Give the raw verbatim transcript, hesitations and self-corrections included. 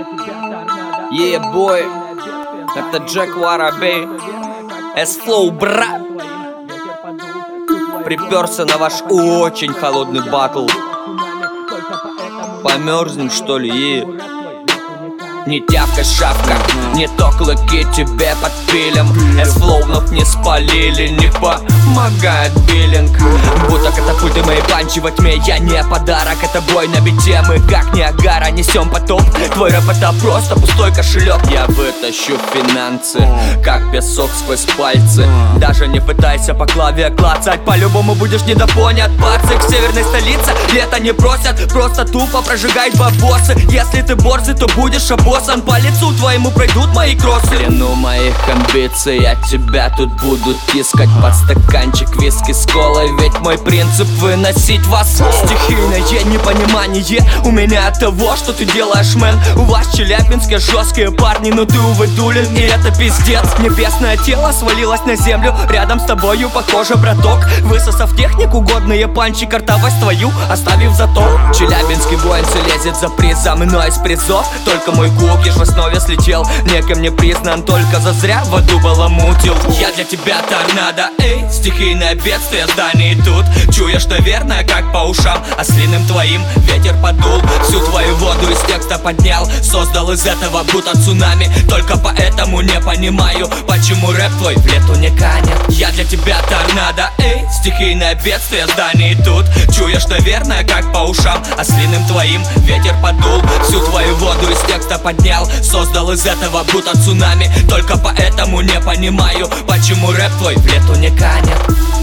Yeah, boy, это Джек Воробей, S-Flow, брат. Приперся на ваш очень холодный батл. Померзнем, что ли, е? Не тявка, шапка, не то клыки тебе подпилим. S-Flow вновь не спалили, не помогает биллинг. Будто катапульты мои панчи во тьме, я не подарок. Это бой на бите, мы как Ниагара несем потоп. Твой рэп это просто пустой кошелек. Я вытащу финансы, как песок сквозь пальцы. Даже не пытайся по клаве клацать, по-любому будешь недопонят. Пацик в северной столице лето не просят, просто тупо прожигай бабосы. Если ты борзый, то будешь обоссом. По лицу твоему пройдут мои кроссы. Длину моих амбиций я тебя тут буду тискать. Под стаканчик виски с колой, ведь мой принцип выносить вас. Стихийное непонимание у меня от того, что ты делаешь, мэн. У вас в Челябинске жесткие парни, но ты, увы, дулин, и это пиздец. Небесное тело свалилось на землю, рядом с тобою, похоже, браток. Высосав технику, годные панчи, картавость твою оставив зато. Челябинский воин все лезет за призом, но из призов только мой кукиш в основе слетел. Неким не признан, только зазря в аду баламутил. Я для тебя торнадо, эй, стихийное бедствие, здание тут. Чуешь, наверное, как по ушам, ослиным твоим ветер подул. Всю твою воду из текста поднял, создал из этого будто цунами. Только поэтому не понимаю, почему рэп твой в лету не канет. Я для тебя торнадо, эй, стихийное бедствие, здание тут. Чуешь, наверное, как по ушам, ослиным твоим ветер подул. Всю твою воду из текста поднял, создал из этого будто цунами. Только поэтому не понимаю, почему рэп твой в лету не канет.